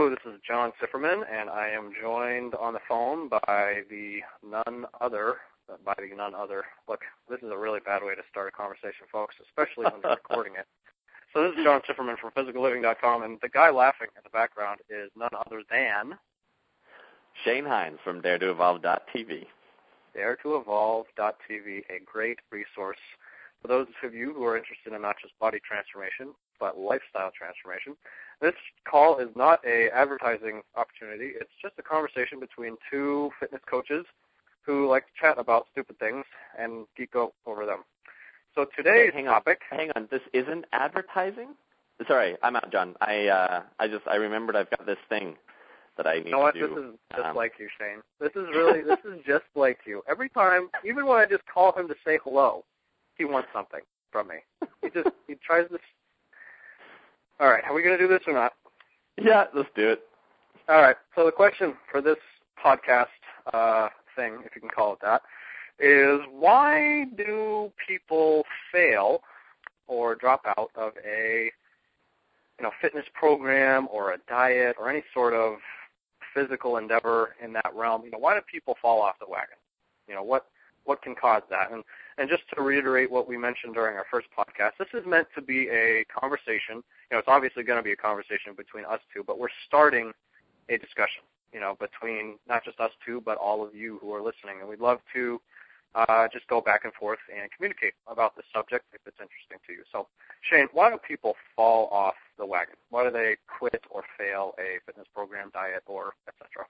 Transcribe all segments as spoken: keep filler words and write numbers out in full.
Hello, this is John Sifferman, and I am joined on the phone by the none other, by the none other. Look, this is a really bad way to start a conversation, folks, especially when they're recording it. So this is John Sifferman from physical living dot com, and the guy laughing in the background is none other than Shane Hines from dare to evolve dot t v. dare to evolve dot t v, a great resource for those of you who are interested in not just body transformation, but lifestyle transformation. This call is not an advertising opportunity. It's just a conversation between two fitness coaches who like to chat about stupid things and geek out over them. So today's hang topic... On, hang on, this isn't advertising? Sorry, I'm out, John. I uh, I just, I remembered I've got this thing that I need you know what? to do. This is just um, like you, Shane. This is really, this is just like you. Every time, even when I just call him to say hello, he wants something from me. He just, he tries to... All right, are we going to do this or not? Yeah, let's do it. All right, so the question for this podcast uh, thing, if you can call it that, is why do people fail or drop out of a you know fitness program or a diet or any sort of physical endeavor in that realm? You know, why do people fall off the wagon? You know, what what can cause that? And and just to reiterate what we mentioned during our first podcast, this is meant to be a conversation. You know, it's obviously going to be a conversation between us two, but we're starting a discussion, you know, between not just us two, but all of you who are listening. And we'd love to uh, just go back and forth and communicate about this subject if it's interesting to you. So, Shane, why do people fall off the wagon? Why do they quit or fail a fitness program, diet, or et cetera?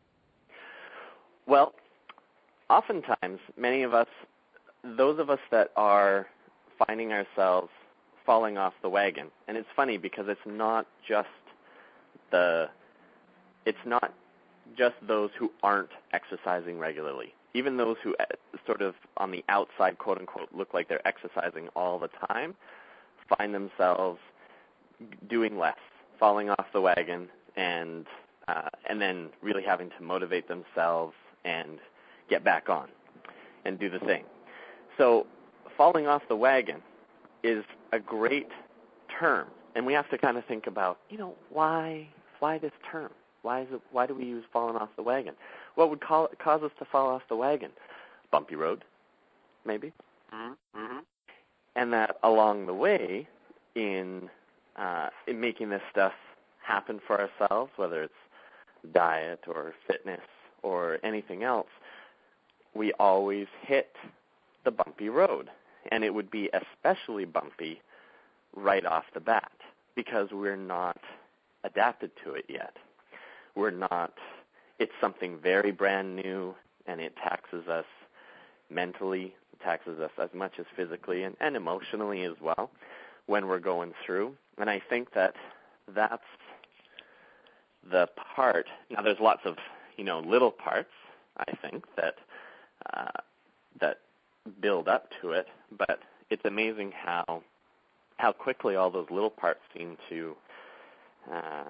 Well, oftentimes, many of us, those of us that are finding ourselves falling off the wagon, and it's funny because it's not just the, it's not just those who aren't exercising regularly. Even those who sort of on the outside, quote unquote, look like they're exercising all the time, find themselves doing less, falling off the wagon, and uh, and then really having to motivate themselves and get back on and do the thing. So falling off the wagon is a great term, and we have to kind of think about, you know, why why this term? Why is it? Why do we use falling off the wagon? What would call, cause us to fall off the wagon? Bumpy road, maybe. Mm-hmm. And that along the way, in uh, in making this stuff happen for ourselves, whether it's diet or fitness or anything else, we always hit the bumpy road. And it would be especially bumpy right off the bat because we're not adapted to it yet. We're not, it's something very brand new, and it taxes us mentally, it taxes us as much as physically and, and emotionally as well when we're going through. And I think that that's the part. Now, there's lots of, you know, little parts, I think, that uh, that build up to it, but it's amazing how how quickly all those little parts seem to uh,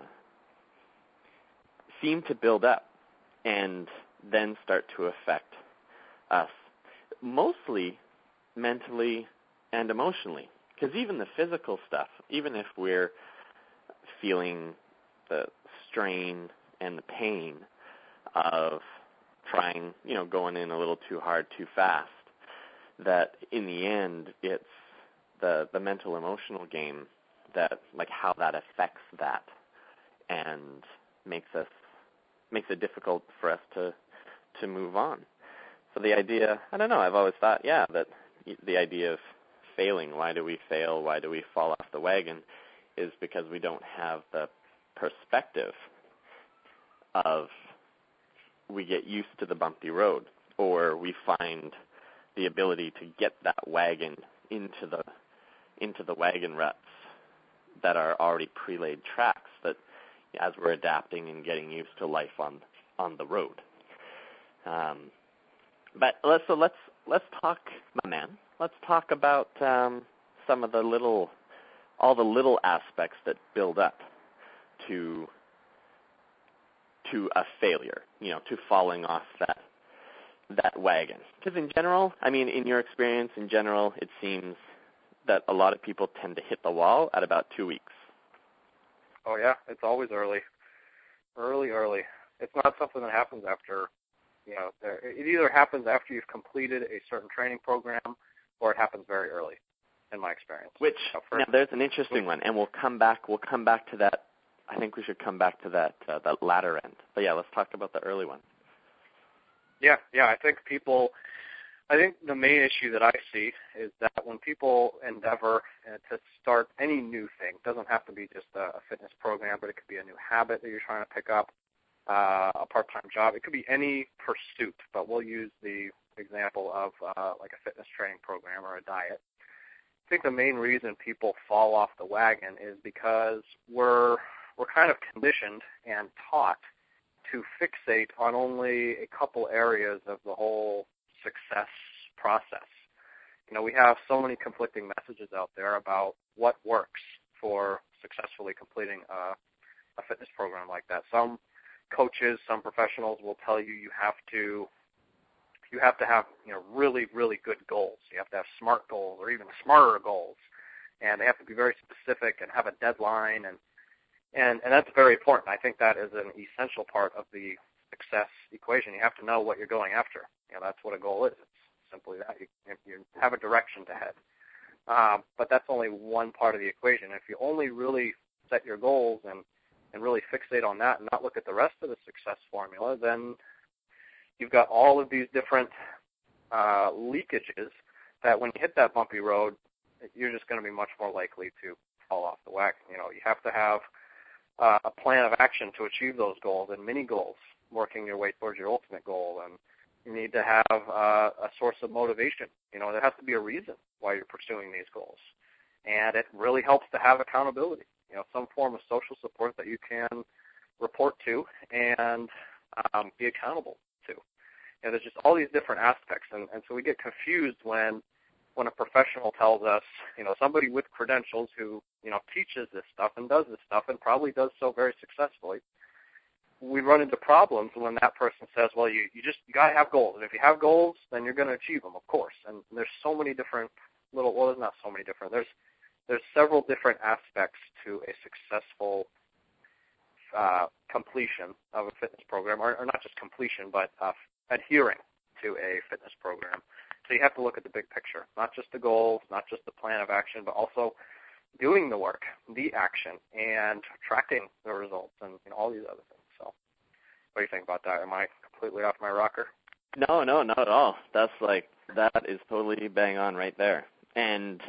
seem to build up and then start to affect us, mostly mentally and emotionally. Because even the physical stuff, even if we're feeling the strain and the pain of trying, you know, going in a little too hard, too fast, that in the end it's the, the mental emotional game that, like, how that affects that and makes us makes it difficult for us to to move on. So the idea, I don't know, I've always thought, yeah, that the idea of failing, why do we fail, why do we fall off the wagon, is because we don't have the perspective of we get used to the bumpy road, or we find the ability to get that wagon into the into the wagon ruts that are already pre-laid tracks that as we're adapting and getting used to life on on the road. Um, but let's so let's let's talk, my man. Let's talk about um, some of the little, all the little aspects that build up to to a failure. You know, to falling off that that wagon. Because in general, I mean, in your experience, in general, it seems that a lot of people tend to hit the wall at about two weeks. Oh, yeah, it's always early. early, early. It's not something that happens after, you know, there, it either happens after you've completed a certain training program or it happens very early, in my experience. Which, so first, now there's an interesting one, and we'll come back, we'll come back to that. I think we should come back to that, uh, that latter end. But yeah, let's talk about the early one. Yeah, yeah, I think people, I think the main issue that I see is that when people endeavor uh, to start any new thing, it doesn't have to be just a, a fitness program, but it could be a new habit that you're trying to pick up, uh, a part-time job. It could be any pursuit, but we'll use the example of uh, like a fitness training program or a diet. I think the main reason people fall off the wagon is because we're we're kind of conditioned and taught to fixate on only a couple areas of the whole success process. You know, we have so many conflicting messages out there about what works for successfully completing a, a fitness program like that. Some coaches, some professionals will tell you you have to you have to have, you know, really, really good goals. You have to have smart goals or even smarter goals. And they have to be very specific and have a deadline, and And, and that's very important. I think that is an essential part of the success equation. You have to know what you're going after. You know, that's what a goal is. It's simply that. You, you have a direction to head. Um, but that's only one part of the equation. If you only really set your goals and, and really fixate on that and not look at the rest of the success formula, then you've got all of these different uh, leakages that when you hit that bumpy road, you're just going to be much more likely to fall off the wagon. You know, you have to have Uh, a plan of action to achieve those goals and mini goals, working your way towards your ultimate goal. And you need to have uh, a source of motivation. You know, there has to be a reason why you're pursuing these goals. And it really helps to have accountability, you know, some form of social support that you can report to and um, be accountable to. You know, there's just all these different aspects. And, and so we get confused when when a professional tells us, you know, somebody with credentials who, you know, teaches this stuff and does this stuff and probably does so very successfully, we run into problems when that person says, well, you, you just, you got to have goals. And if you have goals, then you're going to achieve them, of course. And there's so many different little, well, there's not so many different, there's, there's several different aspects to a successful uh, completion of a fitness program, or, or not just completion, but uh, adhering to a fitness program. So you have to look at the big picture, not just the goals, not just the plan of action, but also doing the work, the action, and tracking the results, and you know, all these other things. So what do you think about that? Am I completely off my rocker? No, no, not at all. That's like, that is totally bang on right there. And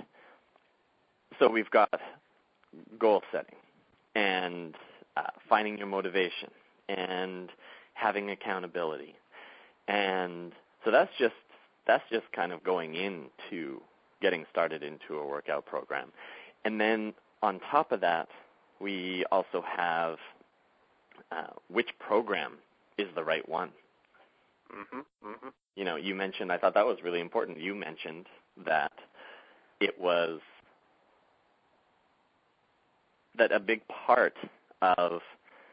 so we've got goal setting and uh, finding your motivation and having accountability. And so that's just That's just kind of going into getting started into a workout program. And then on top of that, we also have uh, which program is the right one. Mm-hmm, mm-hmm. You know, you mentioned, I thought that was really important, you mentioned that it was, that a big part of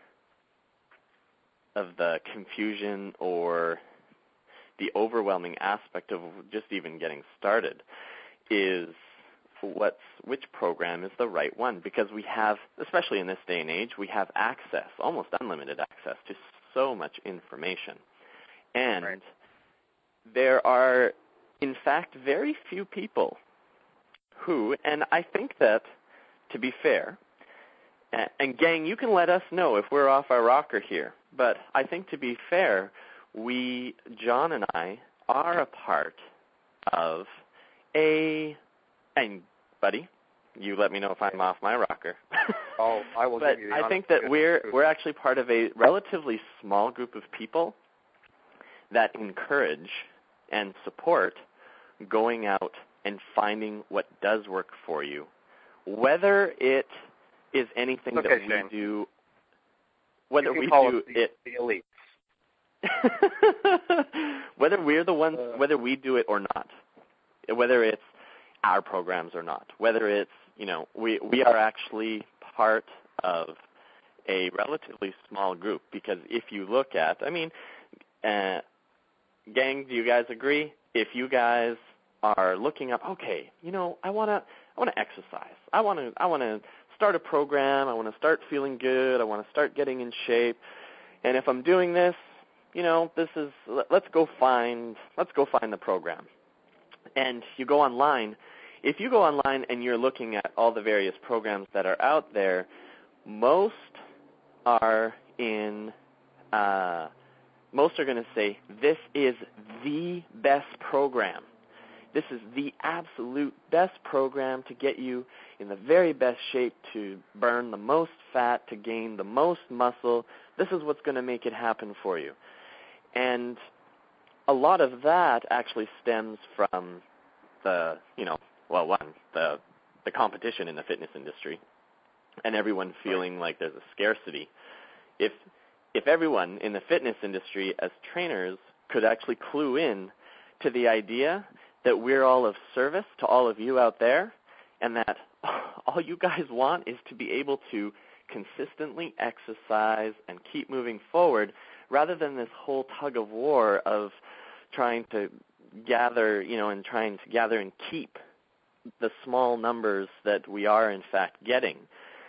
of the confusion or the overwhelming aspect of just even getting started is what's, which program is the right one, because we have, especially in this day and age, we have access, almost unlimited access to so much information. And right. There are, in fact, very few people who, and I think that, to be fair, and gang, you can let us know if we're off our rocker here, but I think to be fair, we, John and I, are a part of a, and buddy, you let me know if I'm off my rocker. Oh, I will but give you the I honest think that truth. we're we're actually part of a relatively small group of people that encourage and support going out and finding what does work for you, whether it is anything okay, that we Shane. do, whether you can we call do it, the, it, the elites. whether we're the ones, uh, whether we do it or not, whether it's our programs or not, whether it's, you know, we we are actually part of a relatively small group, because if you look at, I mean, uh, gang, do you guys agree? If you guys are looking up, okay, you know, I want to I want to exercise. I want to I want to start a program. I want to start feeling good. I want to start getting in shape. And if I'm doing this, you know, this is, let's go find, let's go find the program. And you go online. If you go online and you're looking at all the various programs that are out there, most are in, uh, most are going to say, this is the best program. This is the absolute best program to get you in the very best shape, to burn the most fat, to gain the most muscle. This is what's going to make it happen for you. And a lot of that actually stems from the, you know, well, one, the the competition in the fitness industry, and everyone feeling like there's a scarcity. If if everyone in the fitness industry as trainers could actually clue in to the idea that we're all of service to all of you out there, and that all you guys want is to be able to consistently exercise and keep moving forward, rather than this whole tug of war of trying to gather, you know, and trying to gather and keep the small numbers that we are in fact getting,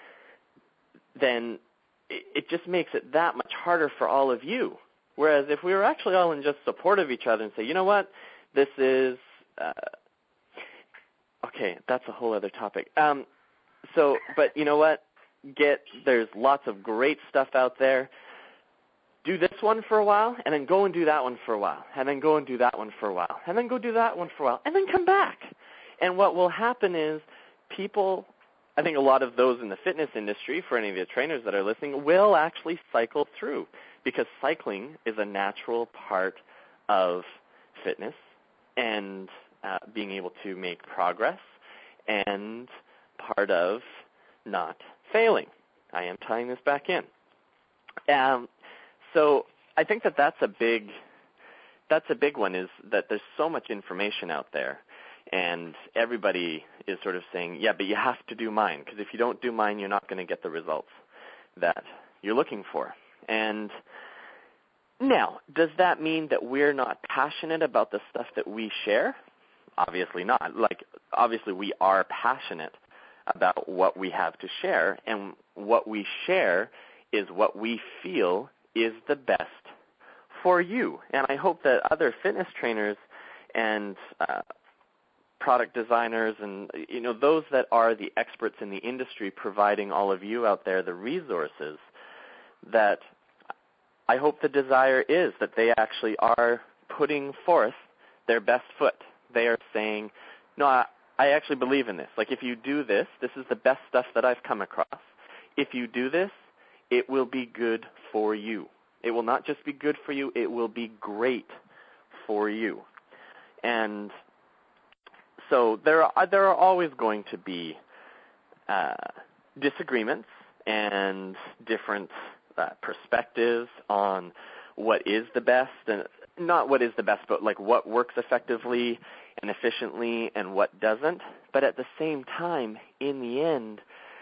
then it, it just makes it that much harder for all of you. Whereas if we were actually all in just support of each other and say, you know what, this is, uh, okay, that's a whole other topic. Um, so, but you know what, get, there's lots of great stuff out there. Do this one for a while, and then go and do that one for a while, and then go and do that one for a while, and then go do that one for a while, and then come back. And what will happen is people, I think a lot of those in the fitness industry, for any of the trainers that are listening, will actually cycle through, because cycling is a natural part of fitness and uh, being able to make progress, and part of not failing. I am tying this back in. Um, so I think that that's a big, that's a big one, is that there's so much information out there, and everybody is sort of saying, yeah, but you have to do mine, because if you don't do mine, you're not going to get the results that you're looking for. And now, does that mean that we're not passionate about the stuff that we share? Obviously not. Like, obviously we are passionate about what we have to share, and what we share is what we feel is the best for you. And I hope that other fitness trainers and uh, product designers and, you know, those that are the experts in the industry providing all of you out there the resources, that I hope the desire is that they actually are putting forth their best foot. They are saying, no, I, I actually believe in this. Like, if you do this, this is the best stuff that I've come across. If you do this, it will be good for you. It will not just be good for you, it will be great for you. And so there are, there are always going to be uh, disagreements and different uh, perspectives on what is the best, and not what is the best, but like what works effectively and efficiently and what doesn't. But at the same time, in the end,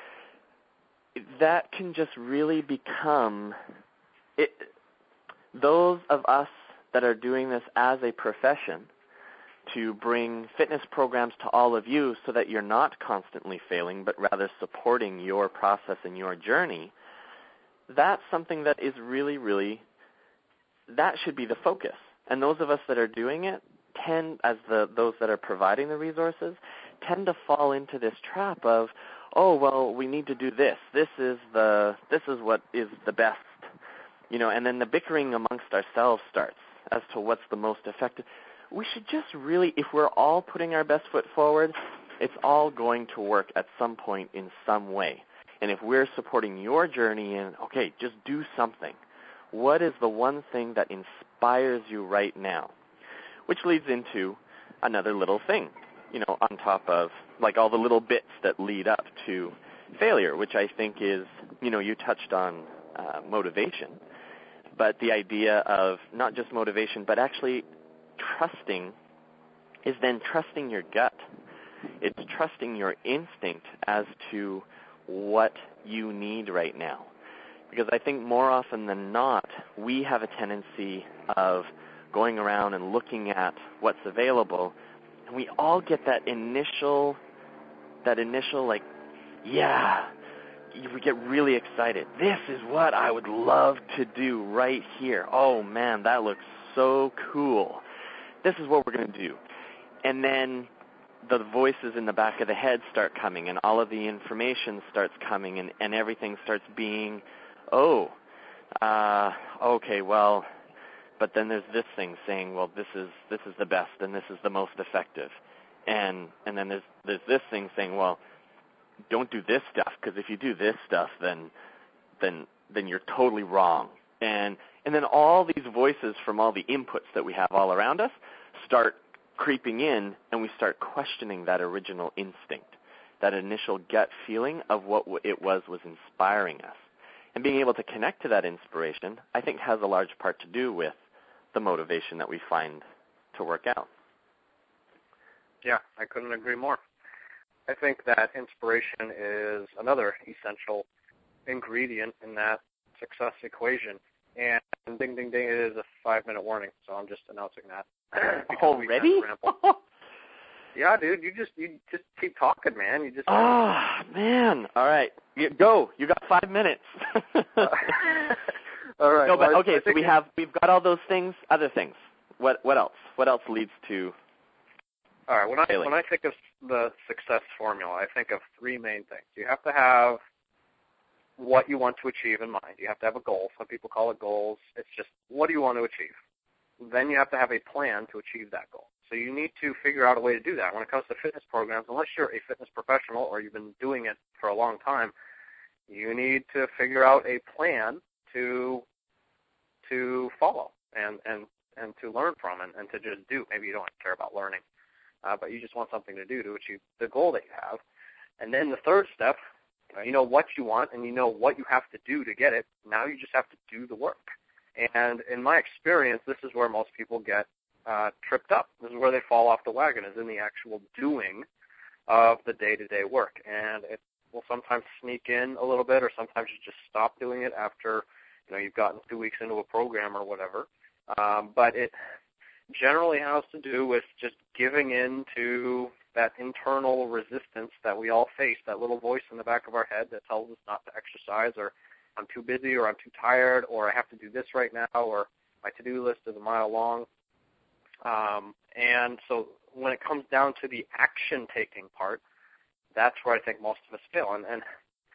that can just really become it, those of us that are doing this as a profession, to bring fitness programs to all of you so that you're not constantly failing, but rather supporting your process and your journey. That's something that is really, really, that should be the focus. And those of us that are doing it tend, as the those that are providing the resources, tend to fall into this trap of, oh, well, we need to do this. This is the this is what is the best, you know. And then the bickering amongst ourselves starts as to what's the most effective. We should just really, if we're all putting our best foot forward, it's all going to work at some point in some way. And if we're supporting your journey in, okay, just do something. What is the one thing that inspires you right now? Which leads into another little thing, you know, on top of like all the little bits that lead up to failure, which I think is, you know, you touched on uh, motivation, but the idea of not just motivation, but actually trusting is then trusting your gut. It's trusting your instinct as to what you need right now. Because I think more often than not, we have a tendency of going around and looking at what's available, and we all get that initial, that initial like, yeah, we get really excited. This is what I would love to do right here. Oh, man, that looks so cool. This is what we're going to do. And then the voices in the back of the head start coming, and all of the information starts coming, and, and everything starts being, oh, uh, okay, well, but then there's this thing saying, well, this is this is the best, and this is the most effective. And and then there's there's this thing saying, well, don't do this stuff, because if you do this stuff, then then then you're totally wrong. And and then all these voices from all the inputs that we have all around us start creeping in, and we start questioning that original instinct, that initial gut feeling of what it was was inspiring us. And being able to connect to that inspiration, I think, has a large part to do with the motivation that we find to work out. Yeah, I couldn't agree more. I think that inspiration is another essential ingredient in that success equation. And ding, ding, ding, it is a five-minute warning, so I'm just announcing that. Already? Yeah, dude, you just you just keep talking, man. You just. Oh, man. All right. You, go. You got five minutes. uh, all right. No, but, well, okay, so we have, we've got all those things, other things. What what else? What else leads to All right, when I failing? when I think of the success formula, I think of three main things. You have to have what you want to achieve in mind. You have to have a goal. Some people call it goals. It's just, what do you want to achieve? Then you have to have a plan to achieve that goal. So you need to figure out a way to do that. When it comes to fitness programs, unless you're a fitness professional or you've been doing it for a long time, you need to figure out a plan to to follow and, and, and to learn from and, and to just do. Maybe you don't care about learning, uh, but you just want something to do to achieve the goal that you have. And then the third step, you know what you want and you know what you have to do to get it. Now you just have to do the work. And in my experience, this is where most people get uh, tripped up. This is where they fall off the wagon, is in the actual doing of the day-to-day work. And it will sometimes sneak in a little bit, or sometimes you just stop doing it after, you know, you've gotten two weeks into a program or whatever. Um, but it generally has to do with just giving in to that internal resistance that we all face, that little voice in the back of our head that tells us not to exercise, or I'm too busy, or I'm too tired, or I have to do this right now, or my to-do list is a mile long. Um, and so when it comes down to the action-taking part, that's where I think most of us fail. And, and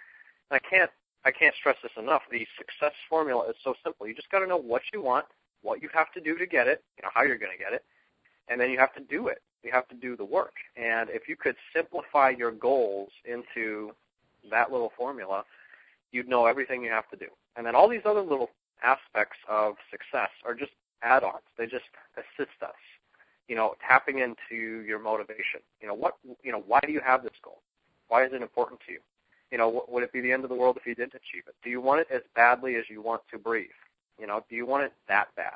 I can't I can't stress this enough. The success formula is so simple. You just got to know what you want, what you have to do to get it, you know, how you're going to get it, and then you have to do it. You have to do the work. And if you could simplify your goals into that little formula, you'd know everything you have to do. And then all these other little aspects of success are just add-ons. They just assist us, you know, tapping into your motivation. You know, what, you know, why do you have this goal? Why is it important to you? You know, would it be the end of the world if you didn't achieve it? Do you want it as badly as you want to breathe? You know, do you want it that bad?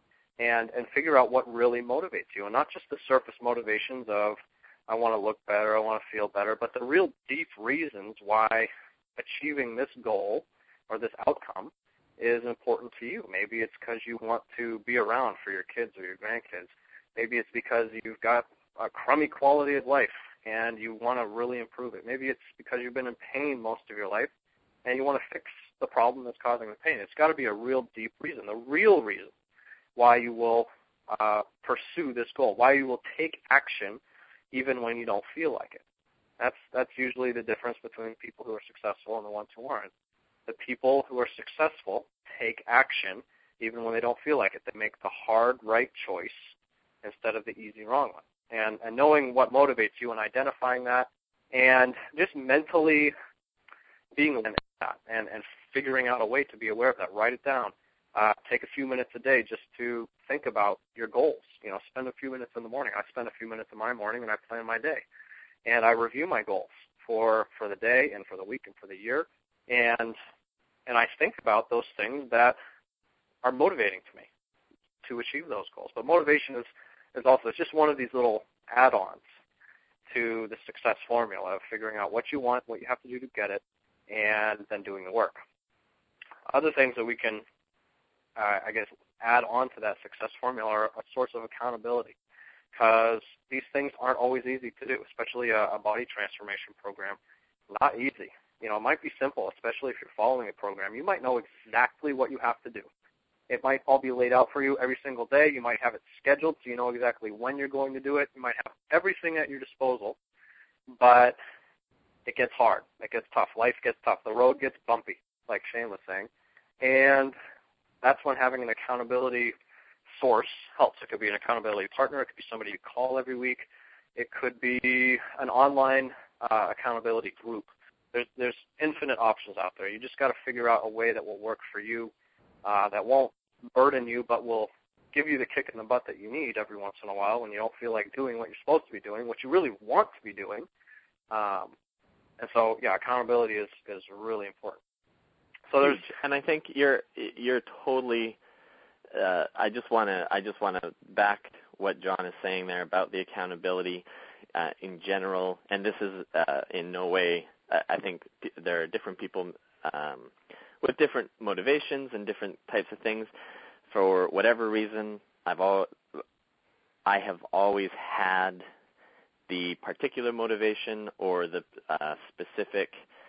And and figure out what really motivates you, and not just the surface motivations of, I want to look better, I want to feel better, but the real deep reasons why achieving this goal or this outcome is important to you. Maybe it's because you want to be around for your kids or your grandkids. Maybe it's because you've got a crummy quality of life and you want to really improve it. Maybe it's because you've been in pain most of your life and you want to fix the problem that's causing the pain. It's got to be a real deep reason, the real reason why you will uh, pursue this goal, why you will take action even when you don't feel like it. That's that's usually the difference between people who are successful and the ones who aren't. The people who are successful take action even when they don't feel like it. They make the hard right choice instead of the easy wrong one. And, and knowing what motivates you and identifying that, and just mentally being aware of that and, and figuring out a way to be aware of that. Write it down. Uh, take a few minutes a day just to think about your goals. You know, spend a few minutes in the morning. I spend a few minutes in my morning and I plan my day. And I review my goals for, for the day and for the week and for the year. And and I think about those things that are motivating to me to achieve those goals. But motivation is, is also, it's just one of these little add-ons to the success formula of figuring out what you want, what you have to do to get it, and then doing the work. Other things that we can, uh, I guess, add on to that success formula are a source of accountability, because these things aren't always easy to do, especially a, a body transformation program. Not easy. You know, it might be simple, especially if you're following a program. You might know exactly what you have to do. It might all be laid out for you every single day. You might have it scheduled so you know exactly when you're going to do it. You might have everything at your disposal, but it gets hard. It gets tough. Life gets tough. The road gets bumpy, like Shane was saying. And that's when having an accountability source helps. It could be an accountability partner. It could be somebody you call every week. It could be an online uh, accountability group. There's, there's infinite options out there. You just got to figure out a way that will work for you, uh, that won't burden you, but will give you the kick in the butt that you need every once in a while when you don't feel like doing what you're supposed to be doing, what you really want to be doing. Um, and so, yeah, accountability is, is really important. So there's, and I think you're you're totally. Uh, I just want to I just want to back what John is saying there about the accountability uh, in general, and this is uh, in no way. I think there are different people um, with different motivations and different types of things. For whatever reason, I've all I have always had the particular motivation or the uh, specific,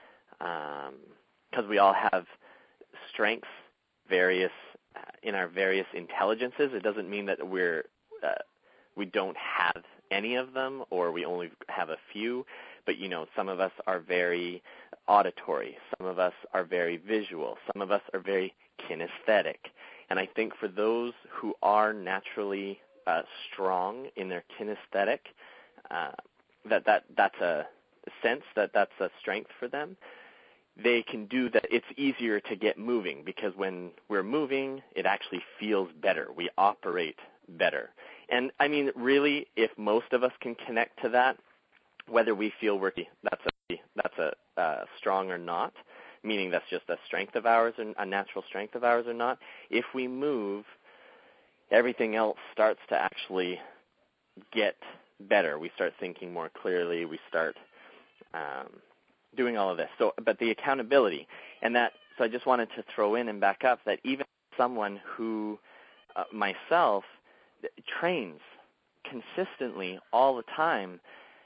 because um, we all have strengths, various uh, in our various intelligences. It doesn't mean that we're uh, we don't have any of them or we only have a few. But, you know, some of us are very auditory. Some of us are very visual. Some of us are very kinesthetic. And I think for those who are naturally uh, strong in their kinesthetic, uh, that, that that's a sense that that's a strength for them. They can do that. It's easier to get moving because when we're moving, it actually feels better. We operate better. And, I mean, really, if most of us can connect to that, whether we feel we're that's a that's a uh, strong or not, meaning that's just a strength of ours and a natural strength of ours or not. If we move, everything else starts to actually get better. We start thinking more clearly. We start um, doing all of this. So, but the accountability and that. So I just wanted to throw in and back up that even someone who uh, myself trains consistently all the time.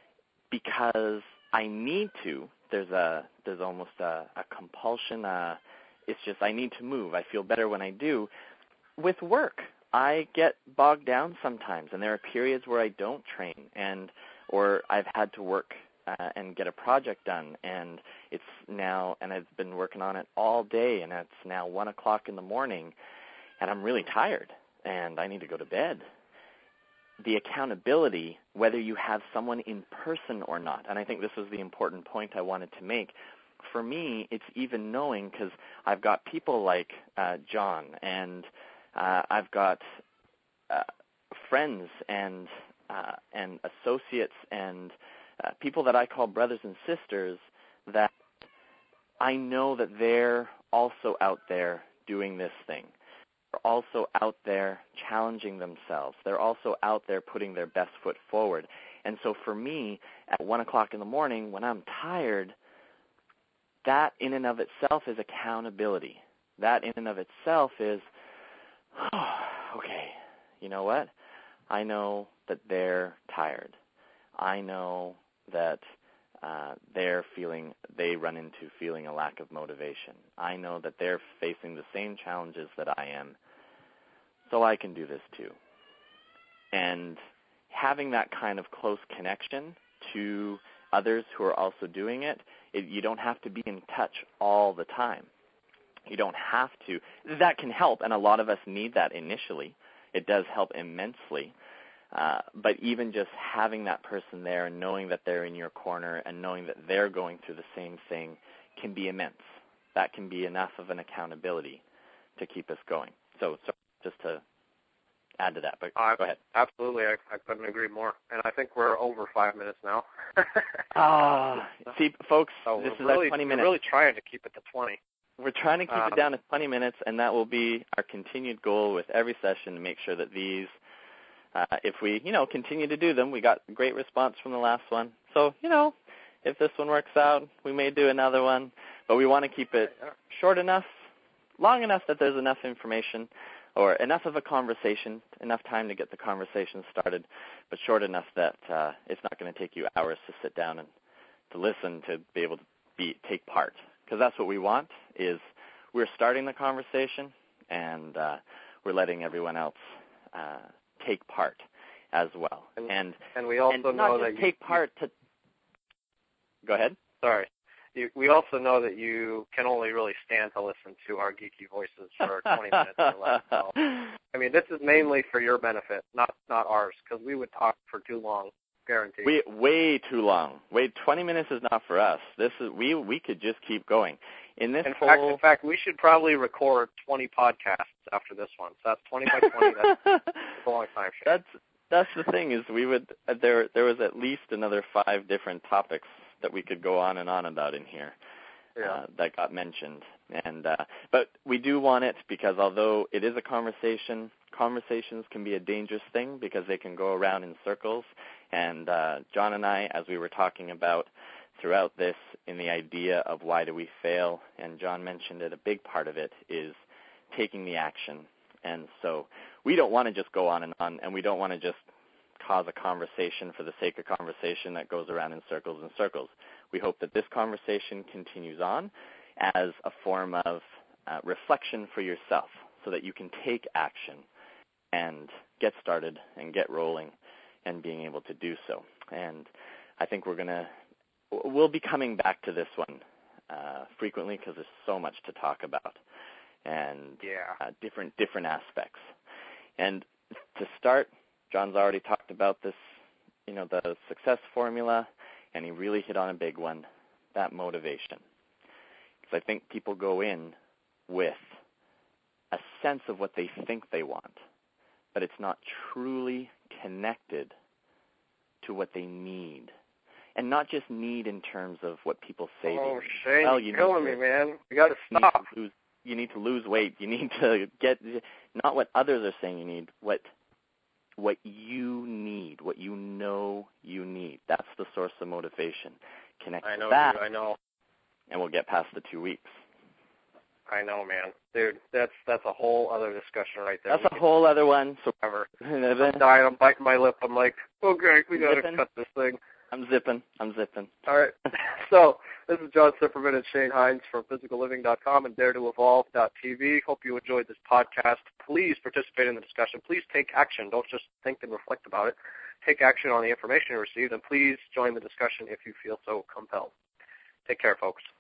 Because I need to. There's a there's almost a, a compulsion. Uh, it's just I need to move. I feel better when I do. With work, I get bogged down sometimes, and there are periods where I don't train, and or I've had to work uh, and get a project done, and it's now and I've been working on it all day, and it's now one o'clock in the morning, and I'm really tired, and I need to go to bed. The accountability, whether you have someone in person or not, and I think this was the important point I wanted to make. For me, it's even knowing because I've got people like uh, John, and uh, I've got uh, friends and uh, and associates and uh, people that I call brothers and sisters that I know that they're also out there doing this thing. They're also out there challenging themselves. They're also out there putting their best foot forward. And so for me, at one o'clock in the morning, when I'm tired, that in and of itself is accountability. That in and of itself is, oh, okay, you know what? I know that they're tired. I know that uh, they're feeling, they run into feeling a lack of motivation. I know that they're facing the same challenges that I am, so I can do this too. And having that kind of close connection to others who are also doing it, it, you don't have to be in touch all the time. You don't have to. That can help, and a lot of us need that initially. It does help immensely. Uh, but even just having that person there and knowing that they're in your corner and knowing that they're going through the same thing can be immense. That can be enough of an accountability to keep us going. So, so just to add to that, but uh, go ahead. Absolutely. I, I couldn't agree more. And I think we're over five minutes now. Ah, uh, see, folks, so this is really, our twenty minutes. We're really trying to keep it to twenty. We're trying to keep um, it down to twenty minutes, and that will be our continued goal with every session to make sure that these Uh, if we, you know, continue to do them, we got great response from the last one. So, you know, if this one works out, we may do another one. But we want to keep it short enough, long enough that there's enough information or enough of a conversation, enough time to get the conversation started, but short enough that uh, it's not going to take you hours to sit down and to listen, to be able to be take part, because that's what we want. Is we're starting the conversation, and uh, we're letting everyone else uh, take part as well. And and, and we also and know not that just take you, part to. Go ahead. Sorry. You, we also know that you can only really stand to listen to our geeky voices for twenty minutes or less. So, I mean, this is mainly for your benefit, not not ours, because we would talk for too long, guaranteed. We way too long. Wait, twenty minutes is not for us. This is we we could just keep going. In this in whole, fact, in fact, we should probably record twenty podcasts after this one. So that's twenty by twenty. That's a long time. Shane. That's that's the thing is we would uh, there there was at least another five different topics that we could go on and on about in here. Yeah. Uh, that got mentioned, and uh, but we do want it because although it is a conversation, conversations can be a dangerous thing because they can go around in circles. And uh, John and I, as we were talking about throughout this, in the idea of why do we fail, and John mentioned it, a big part of it is taking the action. And so we don't want to just go on and on, and we don't want to just cause a conversation for the sake of conversation that goes around in circles and circles. We hope that this conversation continues on as a form of uh, reflection for yourself so that you can take action and get started and get rolling and being able to do so. And I think we're going to, we'll be coming back to this one uh, frequently because there's so much to talk about and yeah. uh, different different aspects. And to start, John's already talked about this, you know, the success formula, and he really hit on a big one, that motivation. Because I think people go in with a sense of what they think they want, but it's not truly connected to what they need. And not just need in terms of what people say oh, they need. Shane, Well, you're you killing need me, to, man. You got to you stop. Need to lose, you need to lose weight. You need to get, not what others are saying you need, what what you need, what you know you need. That's the source of motivation. Connect I know, with that, dude, I know. and we'll get past the two weeks. I know, man. Dude, that's that's a whole other discussion right there. That's we a whole other one. So ever. I'm dying. I'm biting my lip. I'm like, okay, we got to cut this thing. I'm zipping. I'm zipping. All right. So this is John Sipperman and Shane Hines from physical living dot com and dare to evolve dot t v. Hope you enjoyed this podcast. Please participate in the discussion. Please take action. Don't just think and reflect about it. Take action on the information you received, and please join the discussion if you feel so compelled. Take care, folks.